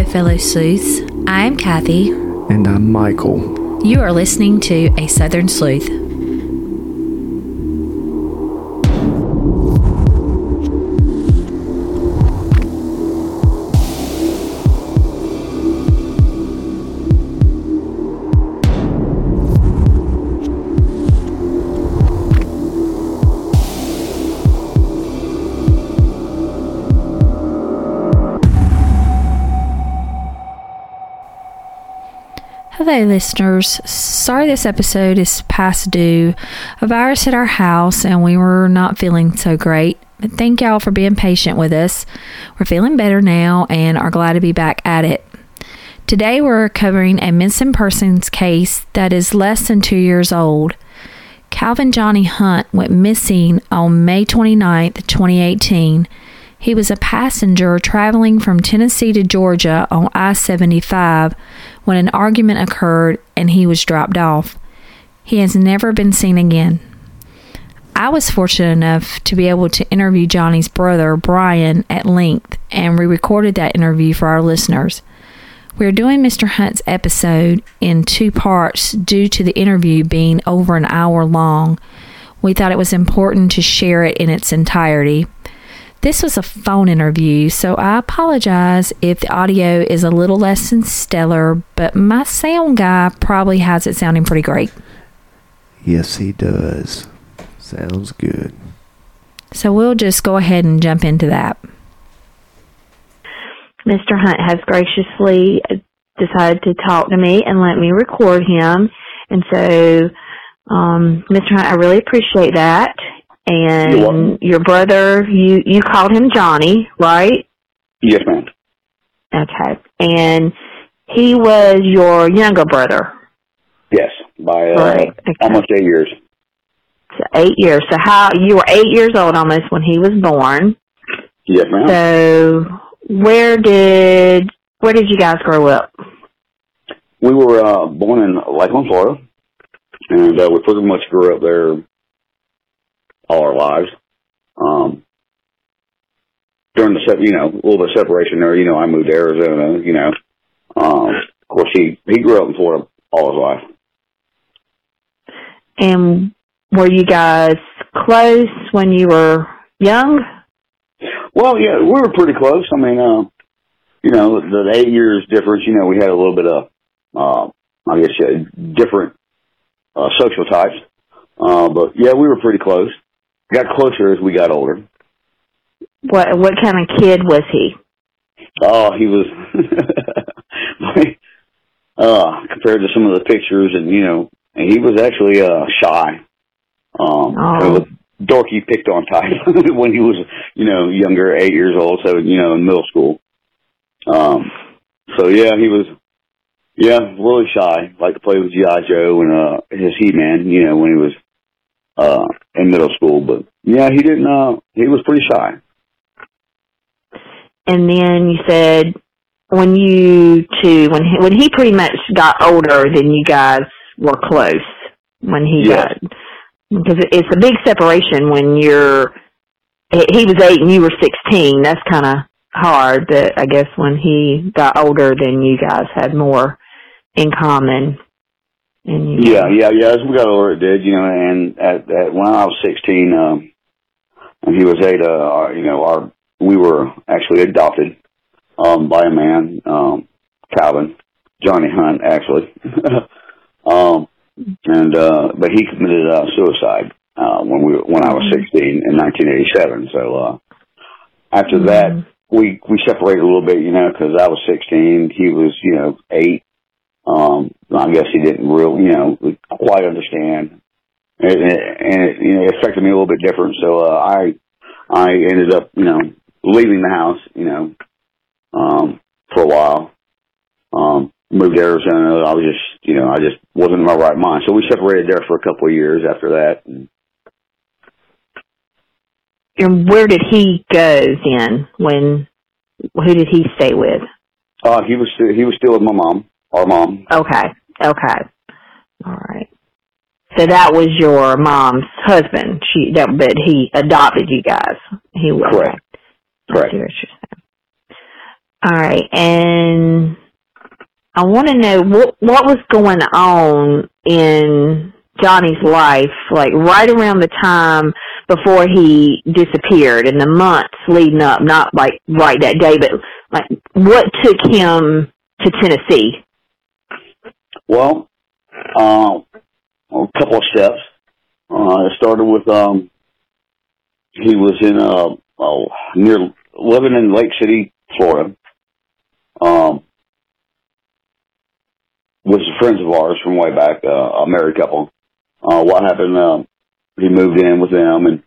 fellow sleuths. I'm Kathy. And I'm Michael. You are listening to A Southern Sleuth. Hello, listeners. Sorry this episode is past due. A virus hit our house and we were not feeling so great. But thank y'all for being patient with us. We're feeling better now and are glad to be back at it. Today we're covering a missing persons case that is less than 2 years old. Calvin Johnny Hunt went missing on May 29th, 2018. He was a passenger traveling from Tennessee to Georgia on I-75 when an argument occurred and he was dropped off. He has never been seen again. I was fortunate enough to be able to interview Johnny's brother, Brian, at length, and we recorded that interview for our listeners. We're doing Mr. Hunt's episode in 2 parts due to the interview being over an hour long. We thought it was important to share it in its entirety. This was a phone interview, so I apologize if the audio is a little less than stellar, but my sound guy probably has it sounding pretty great. Yes, he does. Sounds good. So we'll just go ahead and jump into that. Mr. Hunt has graciously decided to talk to me and let me record him. And so, Mr. Hunt, I really appreciate that. And your brother, you called him Johnny, right? Yes, ma'am. Okay. And he was your younger brother? Yes, by right. Okay. Almost 8 years. So 8 years. So you were 8 years old almost when he was born. Yes, ma'am. So where did you guys grow up? We were born in Lakeland, Florida, and we pretty much grew up there all our lives. During the, a little bit of separation there, I moved to Arizona, of course he grew up in Florida all his life. And were you guys close when you were young? Well, yeah, we were pretty close. I mean, the 8 years difference, we had a little bit of, different social types. But yeah, we were pretty close. Got closer as we got older. What kind of kid was he? Oh, he was compared to some of the pictures, and he was actually shy. Kind of a dorky, picked on type when he was younger, 8 years old, so in middle school. So yeah, he was really shy. Liked to play with G.I. Joe and his He-Man, when he was in middle school, but yeah, he didn't, he was pretty shy. And then you said when he pretty much got older, then you guys were close when he got, because it's a big separation when he was 8 and you were 16. That's kind of hard, but I guess when he got older, then you guys had more in common. Yeah. As we got older, it did, and when I was 16, and he was 8, we were actually adopted, by a man, Calvin, Johnny Hunt, actually. But he committed, suicide, when I was 16 in 1987. So, after that, we separated a little bit, cause I was 16, he was, 8. I guess he didn't really, quite understand, and it affected me a little bit different. So I ended up, leaving the house, for a while. Moved to Arizona. I was just, I just wasn't in my right mind. So we separated there for a couple of years after that. And where did he go then? Who did he stay with? He was still with my mom. Our mom. Okay. All right. So that was your mom's husband. But he adopted you guys. He was correct. All right, and I want to know what was going on in Johnny's life, like right around the time before he disappeared, and the months leading up, not like right that day, but like what took him to Tennessee? Well, a couple of steps. It started with he was in near living in Lake City, Florida. With some friends of ours from way back, a married couple. What happened? He moved in with them, and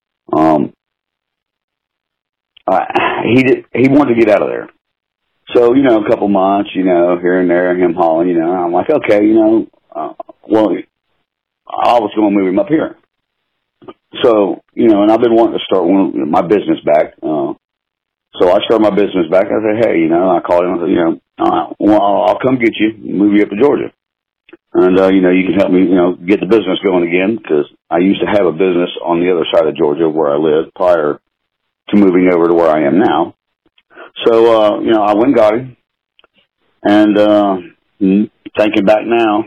he wanted to get out of there. So a couple months, here and there, him hauling, I'm like, okay, well, I was going to move him up here. So, and I've been wanting to start my business back. So I started my business back. I said, hey, I called him. I said, well, I'll come get you, move you up to Georgia. And, you can help me, get the business going again, because I used to have a business on the other side of Georgia where I lived prior to moving over to where I am now. So, I went and got him. And, thinking back now,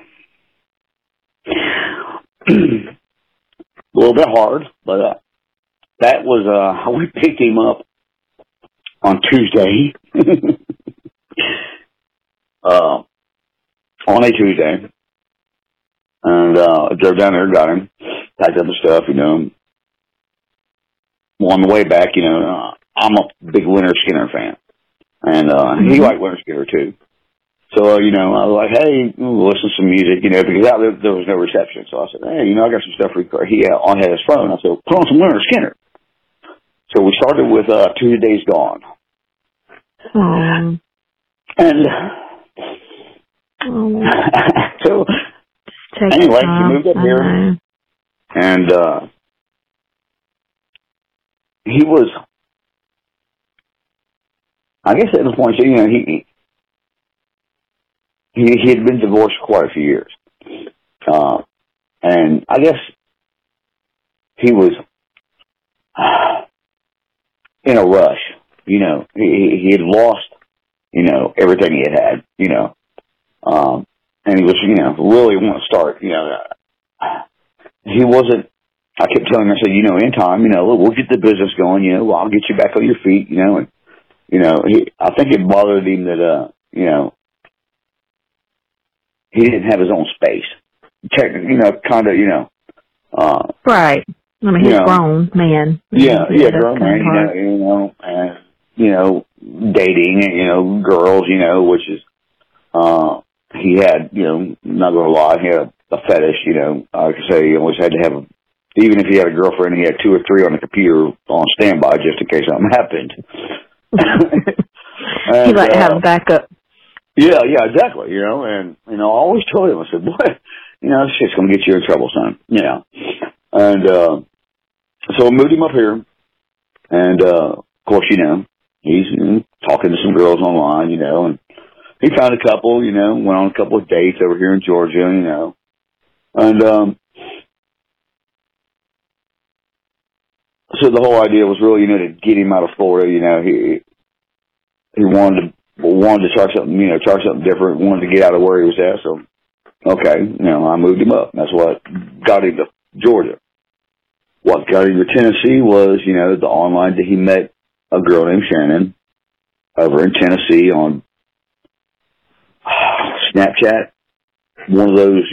a little bit hard, but, that was, we picked him up on Tuesday, on a Tuesday, and I drove down there, got him, packed up his stuff, On the way back, I'm a big Leonard Skinner fan, and he liked Leonard Skinner too. So, I was like, hey, we'll listen to some music, because out there was no reception. So I said, hey, I got some stuff for he had his phone. I said, put on some Leonard Skinner. So we started with 2 Days Gone. And so anyway, he moved up here, and he was, I guess at the point, so, he had been divorced quite a few years, and I guess he was in a rush. He had lost, everything he had, and he was, really wanting to start, he wasn't, I kept telling him, I said, in time, we'll get the business going, I'll get you back on your feet, and, I think it bothered him that, he didn't have his own space. Kind of, right. I mean, he's a grown man. Yeah, grown man, and, dating, girls, which is, he had, not gonna lie, he had a fetish, I could say he always had to have, even if he had a girlfriend, he had 2 or 3 on the computer on standby just in case something happened. And, he might have backup. Yeah, exactly, and, I always told him, I said, boy, this shit's gonna get you in trouble, son, and, so I moved him up here, and, of course, he's talking to some girls online, and he found a couple, went on a couple of dates over here in Georgia, and, so the whole idea was really, to get him out of Florida, he wanted to try something different, wanted to get out of where he was at, so, okay, I moved him up. That's what got him to Georgia. What got him to Tennessee was, the online that he met a girl named Shannon over in Tennessee on Snapchat, one of those,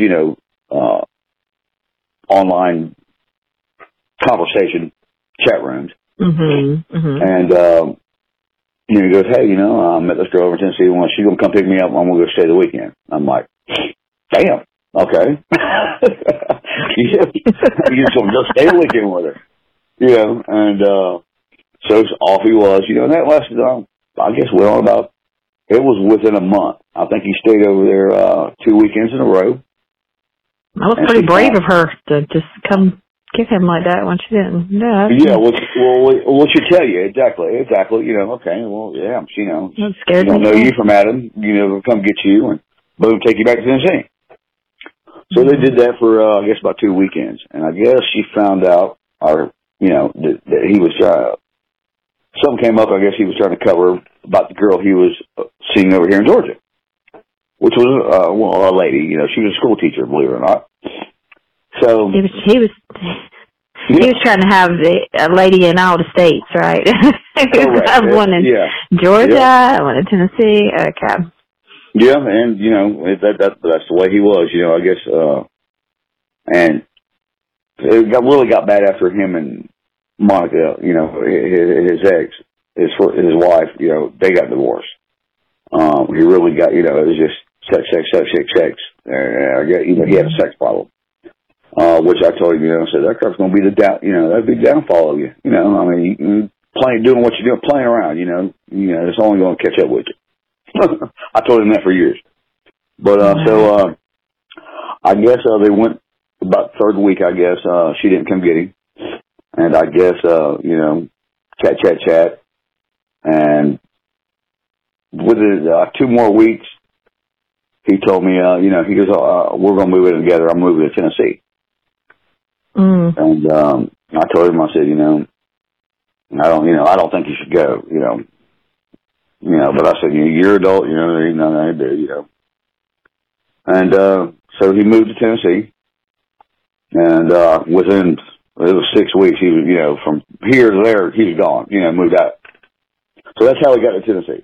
online conversation chat rooms. And, he goes, hey, I met this girl over in Tennessee. She's going to come pick me up. I'm going to go stay the weekend. I'm like, damn, okay. You just want to go stay the weekend with her. And so off he was, and that lasted, I guess, it was within a month. I think he stayed over there 2 weekends in a row. That was pretty brave of her to just come give him like that when she didn't. Yeah, well, she'll tell you, exactly, okay, well, yeah, I'm scared. Don't know you from Adam, they'll come get you and boom, take you back to Tennessee. So they did that for, I guess, about 2 weekends. And I guess she found out, that he was something came up. I guess he was trying to cover about the girl he was seeing over here in Georgia, which was a lady. You know, she was a school teacher, believe it or not. So he was trying to have a lady in all the states, right? I one in Georgia, one in Tennessee. Okay. Yeah, and you know that's the way he was. You know, I guess, and it really got bad after him and Monica. You know, his ex, his wife. You know, they got divorced. He really got. You know, it was just sex. You know, he had a sex problem. Which I told him, you know, I said, that girl's going to be that big downfall of you. You know, I mean, you doing what you're doing, playing around, you know, it's only going to catch up with you. I told him that for years. But, so, I guess, they went about the third week, I guess, she didn't come get him. And I guess, you know, chat. And within 2 more weeks, he told me, you know, he goes, we're going to move in together. I'm moving to Tennessee. And I told him, I said, you know, I don't think you should go, you know, but I said, you're an adult, you know, there ain't nothing I do, you know. And so he moved to Tennessee, and within, it was 6 weeks, he was, you know, from here to there, he was gone, you know, moved out. So that's how he got to Tennessee.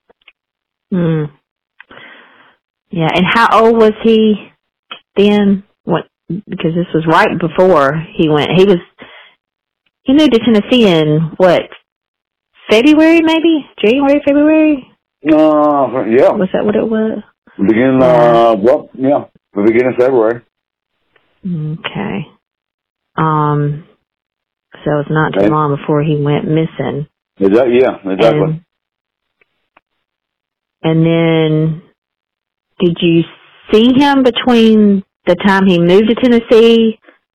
Yeah, and how old was he then? Because this was right before he went. He moved to Tennessee in what? February, maybe? January, February? Yeah. Was that what it was? Beginning, the beginning of February. Okay. So it's not too long before he went missing. Exactly. And then, did you see him between the time he moved to Tennessee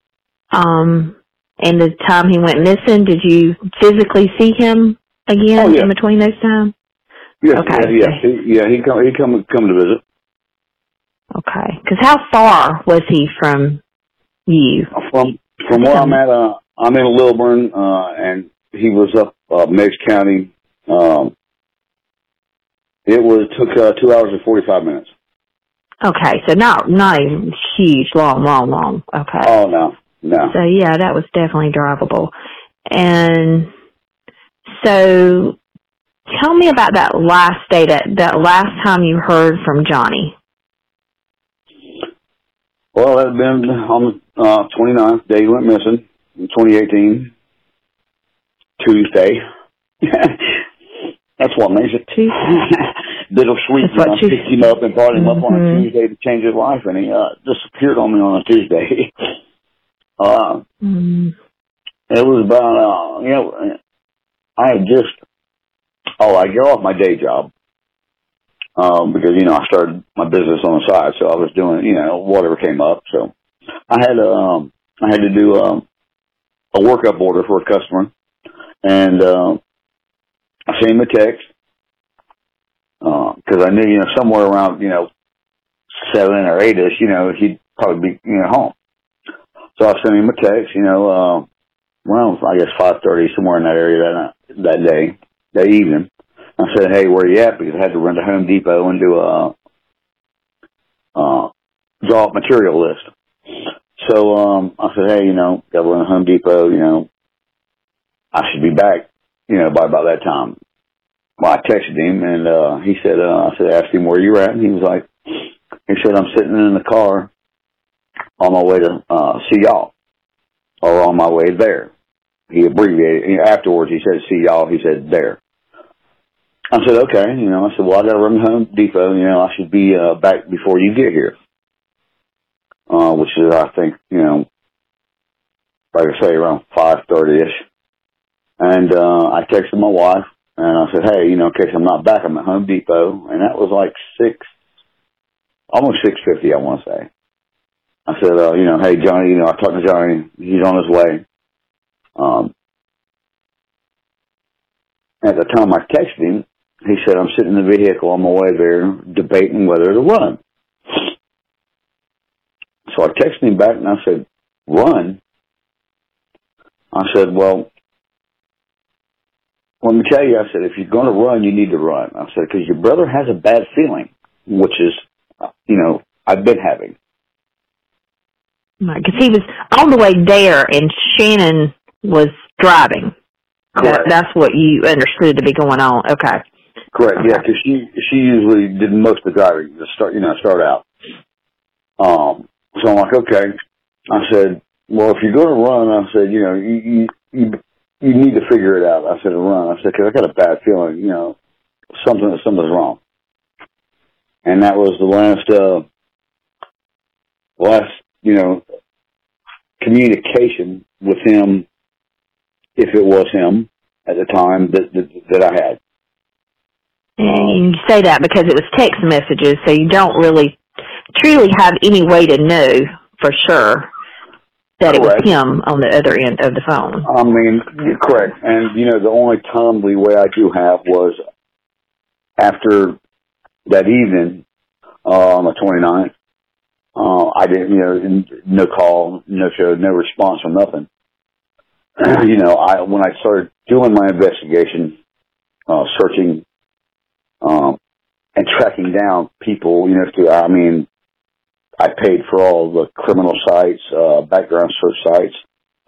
and the time he went missing? Did you physically see him again in between those times? Yes, okay. He come to visit. Okay. Because how far was he from you? From where I'm at, I'm in Lilburn, and he was up Meigs County. It took 2 hours and 45 minutes. Okay, so not even huge, long. Okay. Oh, no. So, yeah, that was definitely drivable. And so, tell me about that last day, that last time you heard from Johnny. Well, that had been on the 29th, day he went missing, in 2018, Tuesday. That's what makes it. Little sweet, I picked him up and brought him up on a Tuesday to change his life, and he disappeared on me on a Tuesday. It was about, you know, I get off my day job, because, you know, I started my business on the side, so I was doing, you know, whatever came up. So I had to do a workup order for a customer, and I sent him a text, because I knew, you know, somewhere around, you know, 7 or 8ish, you know, he'd probably be, you know, home. So I sent him a text, you know, around, I guess 5:30, somewhere in that area that evening. I said, hey, where you at? Because I had to run to Home Depot and do a draw up material list. So I said, hey, you know, got to run to Home Depot, you know, I should be back, you know, by about that time. Well, I texted him, and he said, I asked him where you're at, and he said, I'm sitting in the car on my way to see y'all, or on my way there. He abbreviated. Afterwards, he said, see y'all. He said, there. I said, okay. You know, I said, well, I got to run to Home Depot. You know, I should be back before you get here, which is, I think, you know, like I say, around 5:30ish. And I texted my wife. And I said, hey, you know, in case I'm not back, I'm at Home Depot. And that was like almost 6:50, I want to say. I said, you know, hey, Johnny, you know, I talked to Johnny. He's on his way. At the time I texted him, he said, I'm sitting in the vehicle on my way there debating whether to run. So I texted him back and I said, run? I said, well, let me tell you, I said, if you're going to run, you need to run. I said, because your brother has a bad feeling, which is, I've been having. Because he was on the way there, and Shannon was driving. Correct. That's what you understood to be going on. Okay. Correct. Okay. Yeah, because she usually did most of the driving to start out. So I'm like, okay. I said, well, if you're going to run, I said, you need to figure it out. I said, run. I said, because I got a bad feeling, something's wrong. And that was the last communication with him, if it was him at the time that I had. And you say that because it was text messages, so you don't really truly have any way to know for sure that Correct. It was him on the other end of the phone. I mean, you're correct. And, the only timely way I do have was after that evening on the 29th. I didn't, no call, no show, no response from nothing. When I started doing my investigation, searching, and tracking down people, I paid for all the criminal sites, background search sites,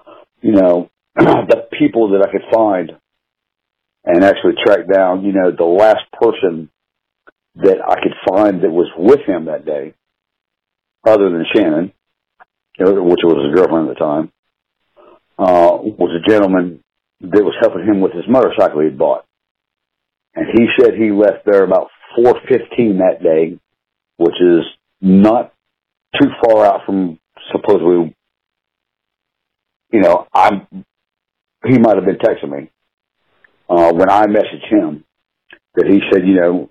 the people that I could find and actually track down, the last person that I could find that was with him that day, other than Shannon, which was his girlfriend at the time, was a gentleman that was helping him with his motorcycle he'd bought. And he said he left there about 4:15 that day, which is not too far out from supposedly, he might have been texting me when I messaged him that he said,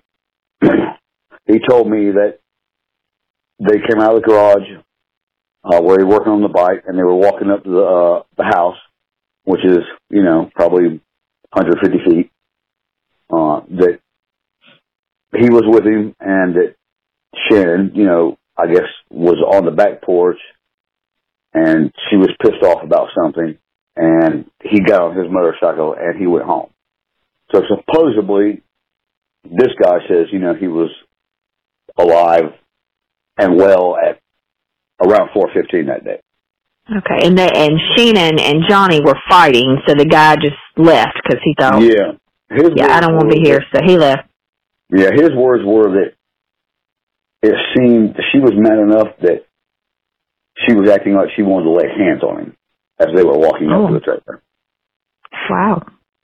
he told me that they came out of the garage where he was working on the bike, and they were walking up to the house, which is, probably 150 feet, that he was with him, and that Shannon, I guess, was on the back porch, and she was pissed off about something, and he got on his motorcycle, and he went home. So supposedly, this guy says, he was alive and well at around 4:15 that day. Okay, and Shannon and Johnny were fighting, so the guy just left because he thought, I don't want to be here, so he left. Yeah, his words were that it seemed she was mad enough that she was acting like she wanted to lay hands on him as they were walking up to the trailer. Wow.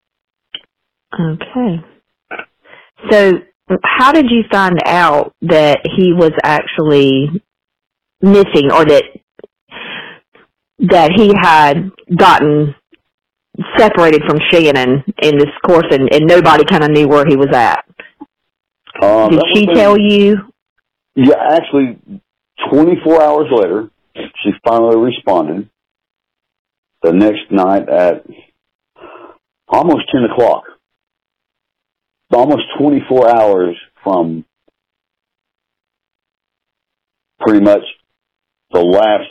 Okay. So, how did you find out that he was actually missing, or that he had gotten separated from Shannon in this course, and nobody kind of knew where he was at? Did she tell you? Yeah, actually, 24 hours later, she finally responded. The next night at almost 10 o'clock. Almost 24 hours from pretty much the last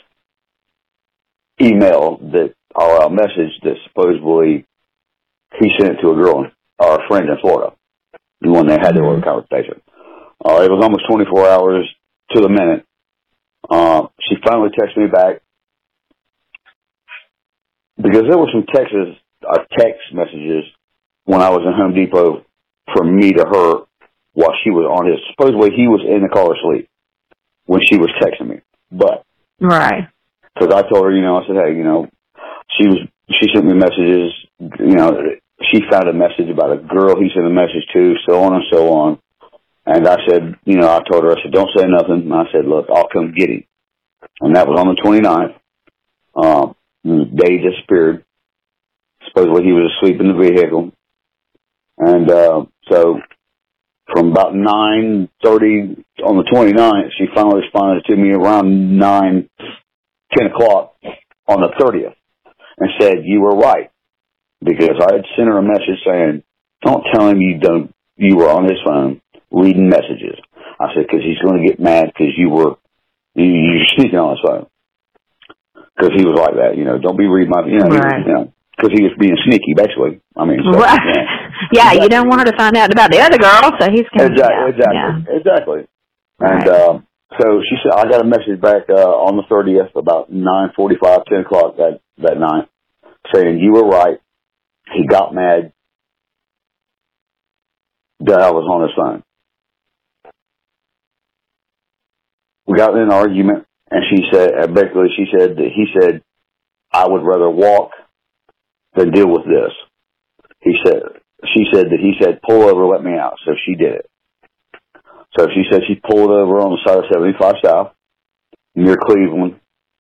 email or message that supposedly he sent to a girl or a friend in Florida, when they had their conversation. It was almost 24 hours to the minute. She finally texted me back because there were some text messages when I was in Home Depot from me to her while she was on his. Supposedly he was in the car asleep when she was texting me. But right, because I told her, I said, hey, she sent me messages. She found a message about a girl he sent a message to, so on and so on. And I said, I told her, I said, don't say nothing. And I said, look, I'll come get him. And that was on the 29th. The day he disappeared. Supposedly he was asleep in the vehicle. And so from about 9:30 on the 29th, she finally responded to me around 10 o'clock on the 30th and said, you were right. Because I had sent her a message saying, don't tell him you were on his phone reading messages. I said, because he's going to get mad because you're sneaking on his phone. Because he was like that, don't be reading my, right. because he was being sneaky, basically. I mean, so, right. Yeah, exactly. You don't want her to find out about the other girl, so he's going to... Exactly. And so she said, I got a message back on the 30th about 9:45, 10 o'clock that night, saying, you were right. He got mad that I was on his phone. We got in an argument, and she said that he said, I would rather walk than deal with this. She said that he said, pull over, let me out. So she did it. So she said she pulled over on the side of 75 South, near Cleveland,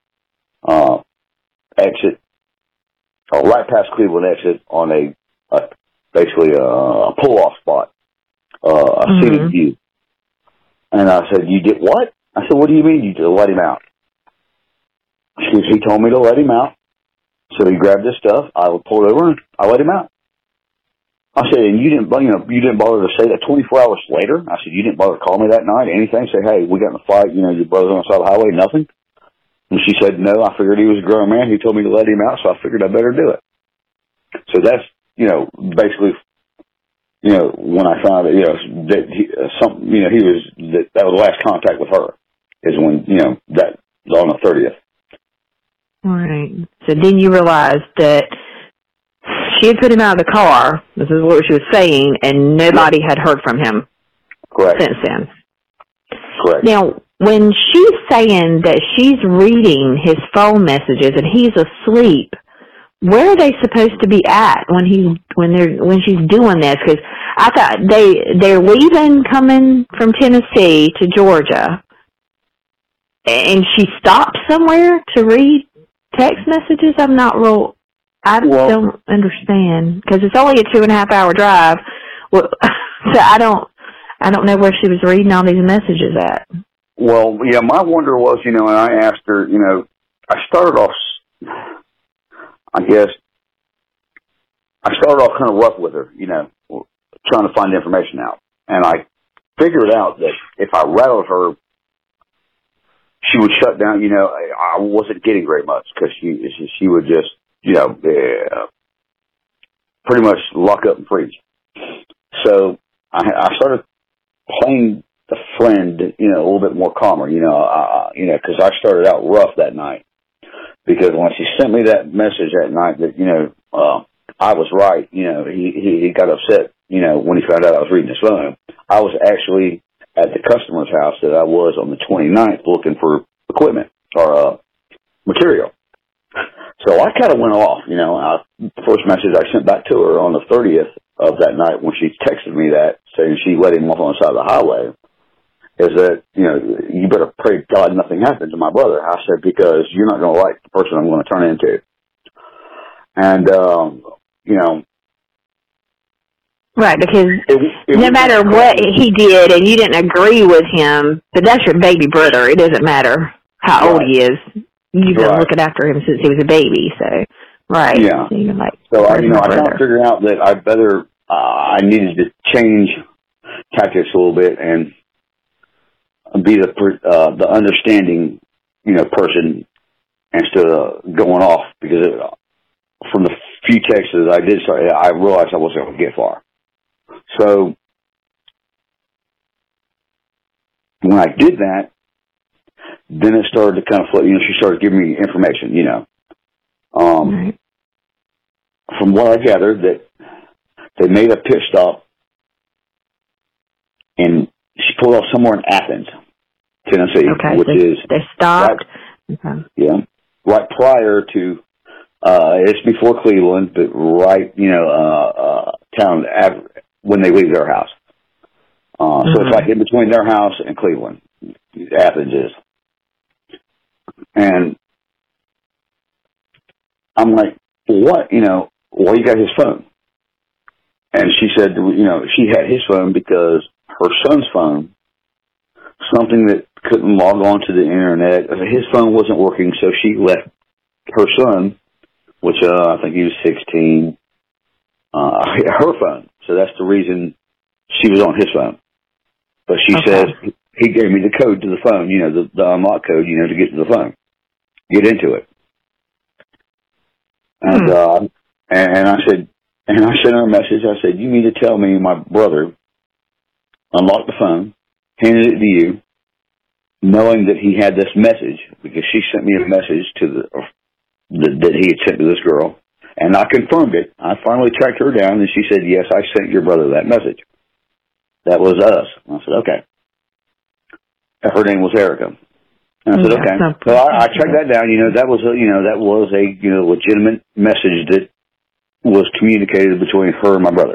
exit, right past Cleveland exit on basically a pull-off spot, a scenic view. And I said, you did what? I said, what do you mean you did let him out? He told me to let him out. So he grabbed his stuff. I pulled over and I let him out. I said, and you didn't bother to say that 24 hours later? I said, you didn't bother to call me that night, anything? Say, hey, we got in a fight, your brother's on the side of the highway, nothing? And she said, no, I figured he was a grown man. He told me to let him out, so I figured I better do it. So that's, basically, when I found that, that that was the last contact with her, is when, that was on the 30th. All right. So then you realized that she had put him out of the car, this is what she was saying, and nobody had heard from him. Correct. Since then. Correct. Now, when she's saying that she's reading his phone messages and he's asleep, where are they supposed to be at when she's doing this? Because I thought they're leaving, coming from Tennessee to Georgia, and she stopped somewhere to read text messages. I don't understand, because it's only a 2.5 hour drive. Well, so I don't know where she was reading all these messages at. Well, yeah, my wonder was, and I asked her, I started off kind of rough with her, trying to find information out. And I figured out that if I rattled her, she would shut down. I wasn't getting very much, because she would just, pretty much lock up and freeze. So I started playing the friend, a little bit more calmer, because I started out rough that night. Because when she sent me that message that night that, I was right, he got upset, when he found out I was reading his phone. I was actually at the customer's house that I was on the 29th looking for equipment or material. So I kind of went off, the first message I sent back to her on the 30th of that night when she texted me that, saying she let him off on the side of the highway, is that, you better pray to God nothing happens to my brother. I said, because you're not going to like the person I'm going to turn into. And, Right, because no matter what he did and you didn't agree with him, but that's your baby brother. It doesn't matter how old he is. You've been looking after him since he was a baby, so, right. Yeah. So I kind of figured out that I needed to change tactics a little bit and be the understanding, person instead of going off, because from the few texts I did start, I realized I wasn't going to get far. So when I did that, then it started to kind of flow. She started giving me information. Right. From what I gathered, that they made a pit stop, and she pulled off somewhere in Athens, Tennessee, which is they stopped. Right prior to. It's before Cleveland, but right, town when they leave their house. So it's like in between their house and Cleveland, Athens is. And I'm like, what? Well, you got his phone. And she said, she had his phone because her son's phone, something that couldn't log on to the internet, his phone wasn't working, so she left her son, which I think he was 16, her phone. So that's the reason she was on his phone. But she says he gave me the code to the phone, the unlock code, to get to the phone, get into it. And and I said, And I sent her a message. I said, you mean to tell me my brother unlocked the phone, handed it to you, knowing that he had this message, because she sent me a message that he had sent to this girl, and I confirmed it. I finally tracked her down, and she said, yes, I sent your brother that message. That was us. I said, okay. Her name was Erica. And I said, okay. So I tracked that down. That was a legitimate message that was communicated between her and my brother.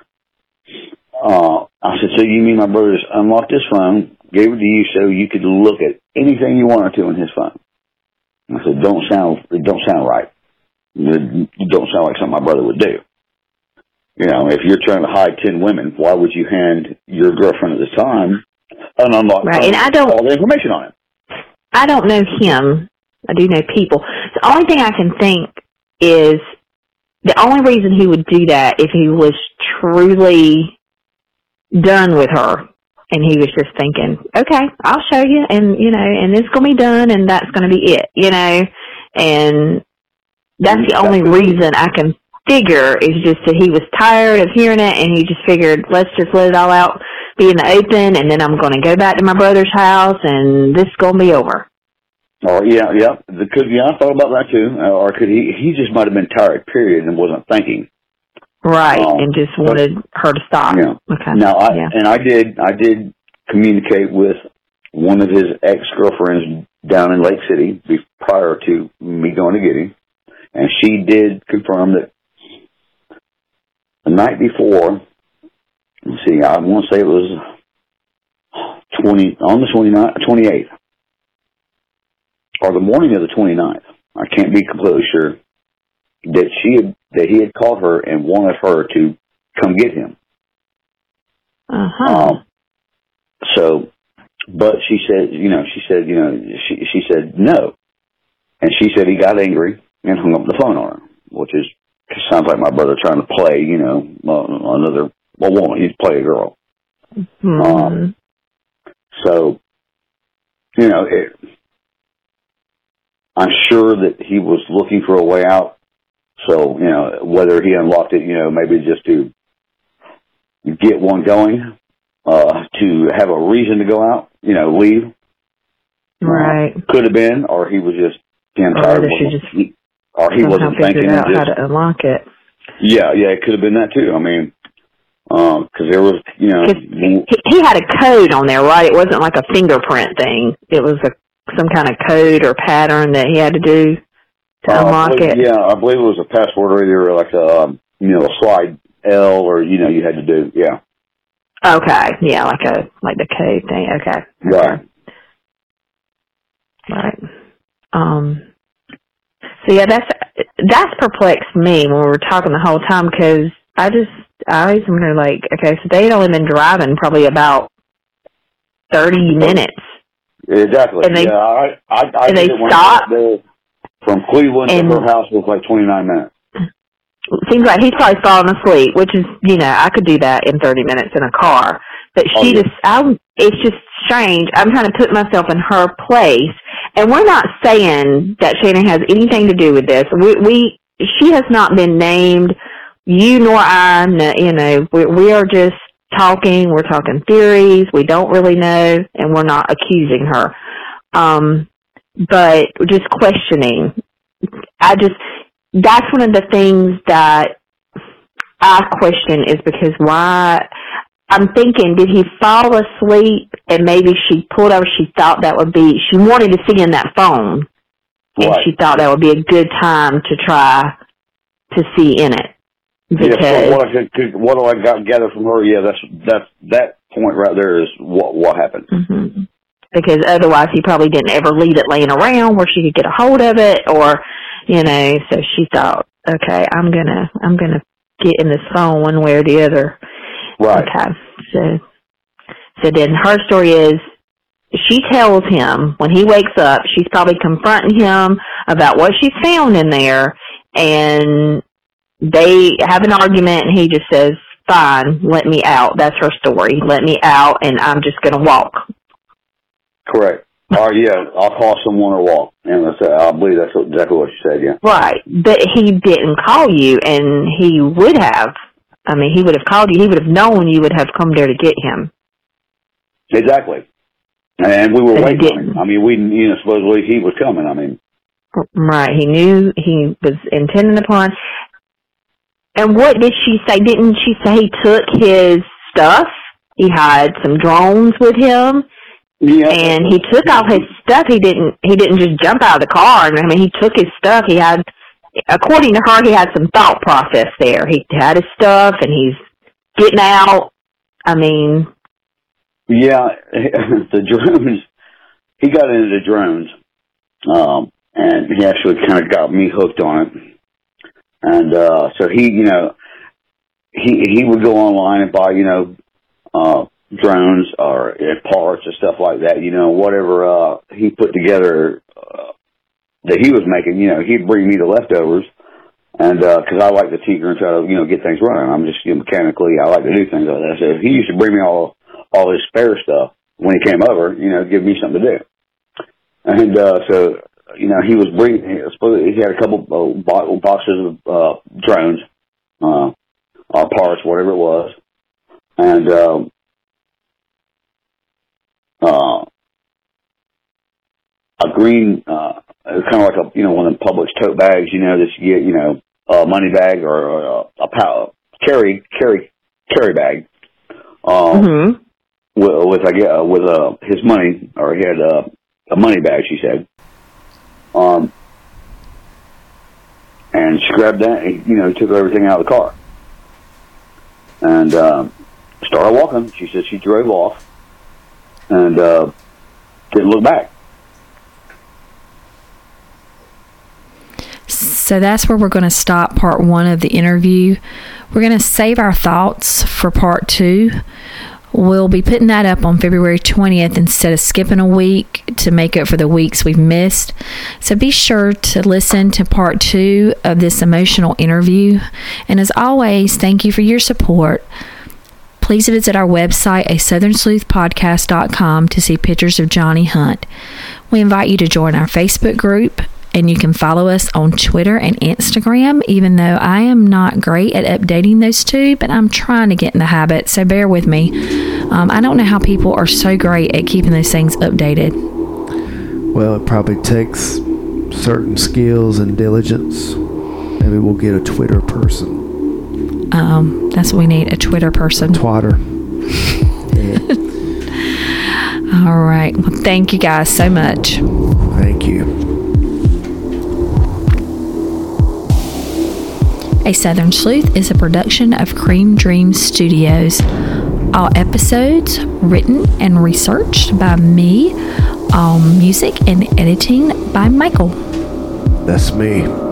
I said, so you mean my brother just unlocked his phone, gave it to you so you could look at anything you wanted to on his phone? I said, it don't sound right. It don't sound like something my brother would do. If you're trying to hide 10 women, why would you hand your girlfriend at the time an unlocked phone with all the information on it? I don't know him. I do know people. The only thing I can think is the only reason he would do that if he was truly done with her. And he was just thinking, okay, I'll show you, and, and it's going to be done, and that's going to be it, And that's the only reason I can figure is just that he was tired of hearing it, and he just figured, let's just let it all out, be in the open, and then I'm going to go back to my brother's house, and this is going to be over. Oh, yeah. I thought about that, too. Or could he just might have been tired, period, and wasn't thinking. Right, and just wanted her to stop. Yeah. Okay. Now, I did communicate with one of his ex-girlfriends down in Lake City prior to me going to get him, and she did confirm that the night before, let's see, I want to say it was on the 28th, or the morning of the 29th. I can't be completely sure. That he had called her and wanted her to come get him. But she said no, and she said he got angry and hung up the phone on her, which sounds like my brother trying to play, another woman. He's play a girl. Mm-hmm. I'm sure that he was looking for a way out. So, whether he unlocked it, maybe just to get one going, to have a reason to go out, leave. Right. Could have been, or he was just tired. Or he wasn't thinking. Out how to unlock it. Yeah, it could have been that too. I mean, because there was, He had a code on there, right? It wasn't like a fingerprint thing. It was some kind of code or pattern that he had to do to unlock it. Yeah, I believe it was a password or either like a slide L or, you had to do, yeah. Okay, yeah, like the code thing, okay. Right. So yeah, that's perplexed me when we were talking the whole time, because I always wonder, like, okay, so they had only been driving probably about 30 minutes. Exactly. And they, I they stopped. From Cleveland to her house was like 29 minutes. Seems like he's probably falling asleep, which is, I could do that in 30 minutes in a car. But it's just strange. I'm trying to put myself in her place. And we're not saying that Shannon has anything to do with this. She has not been named. You nor I, we are just talking. We're talking theories. We don't really know, and we're not accusing her. But just questioning. That's one of the things that I question, is because why, I'm thinking, did he fall asleep and maybe she pulled over, she thought that would be, she wanted to see in that phone, and right. She thought that would be a good time to try to see in it. Because what do I gather from her? Yeah, that point right there is what happened. Mm-hmm. Because otherwise he probably didn't ever leave it laying around where she could get a hold of it, or, so she thought, okay, I'm gonna get in this phone one way or the other. Right. Okay. So then her story is, she tells him when he wakes up, she's probably confronting him about what she's found in there, and they have an argument, and he just says, fine, let me out. That's her story. Let me out, and I'm just going to walk. Correct. Or, yeah, I'll call someone or walk. And I believe that's exactly what you said, yeah. Right. But he didn't call you, and he would have. I mean, he would have called you. He would have known you would have come there to get him. Exactly. And we were waiting on him. I mean, supposedly he was coming. I mean. Right. He knew he was intending upon. And what did she say? Didn't she say he took his stuff? He had some drones with him. Yeah. And he took all his stuff. He didn't just jump out of the car. I mean, he took his stuff. He had, according to her, he had some thought process there. He had his stuff and he's getting out. I mean. Yeah, the drones, he got into the drones. And he actually kind of got me hooked on it. And, so he would go online and buy, drones or parts or stuff like that, whatever, he put together, that he was making, he'd bring me the leftovers. And, cause I like to tinker and try to, get things running. I'm just, mechanically, I like to do things like that. So he used to bring me all his spare stuff when he came over, give me something to do. And, so, he was bringing, he had a couple boxes of, drones, parts, whatever it was. And, a green, kind of like one of the Publix tote bags, that you get, a money bag or a carry bag, with his money, or he had a money bag, she said. And she grabbed that, and, took everything out of the car. And, started walking. She said she drove off and, didn't look back. So that's where we're going to stop part 1 of the interview. We're going to save our thoughts for part 2. We'll be putting that up on February 20th instead of skipping a week to make up for the weeks we've missed. So be sure to listen to part 2 of this emotional interview. And as always, thank you for your support. Please visit our website, aSouthernSleuthPodcast.com, to see pictures of Johnny Hunt. We invite you to join our Facebook group, and you can follow us on Twitter and Instagram, even though I am not great at updating those two, but I'm trying to get in the habit, so bear with me. I don't know how people are so great at keeping those things updated. Well, it probably takes certain skills and diligence. Maybe we'll get a Twitter person. That's what we need, a Twitter person. Twatter. Yeah. All right. Well, thank you guys so much. Thank you. A Southern Sleuth is a production of Cream Dream Studios. All episodes written and researched by me. All music and editing by Michael. That's me.